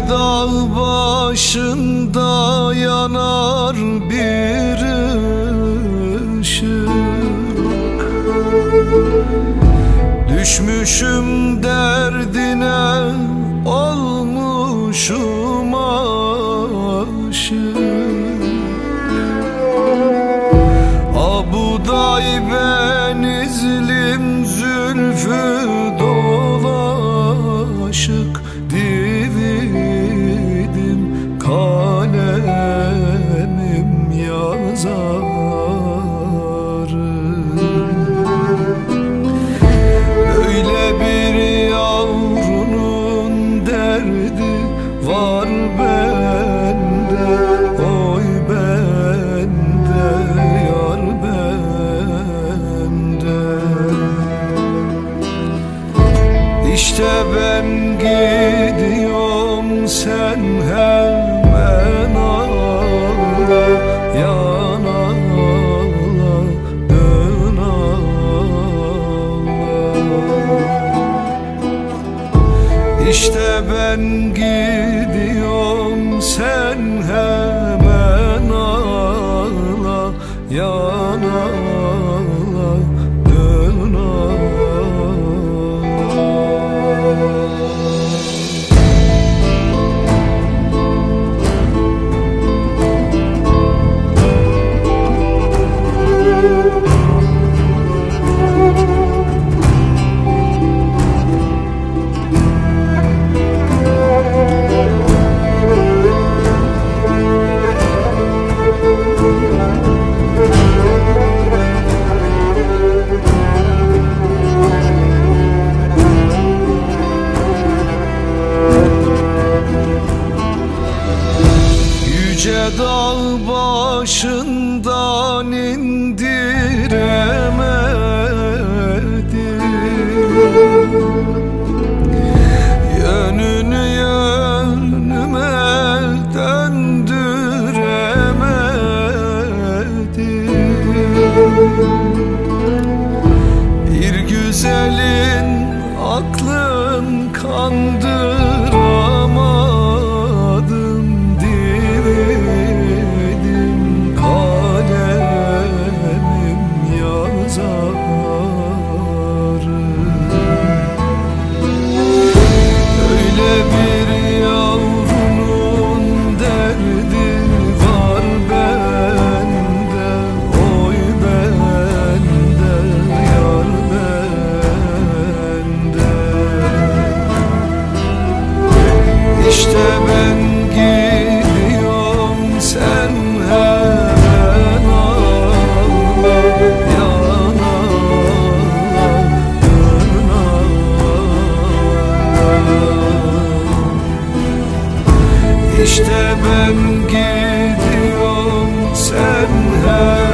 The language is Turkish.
dağ başında yanar bir ışık. Düşmüşüm derdine, olmuşum aşık. Abuday benizlim, zülfü dolaşık. Dividim kalemim yazarım. Böyle bir yavrunun derdi var bende, oy bende, yar bende. İşte ben gidiyorum, sen hemen ağla, yan ağla, dön ağla. İşte ben gidiyorum, sen hemen ağla, yan ağla, dön ağla. Yüce dağ başından indiremedim, yönünü yönüme döndüremedim. Bir güzelin aklın kandıramadım. Dividim kalemim yazarım. Öyle bir yavrunun derdi var bende, oy bende, yar bende. İşte ben gidiyorum, sen hemen ağla, yan ağla, dön ağla. İşte ben gidiyorum, sen hemen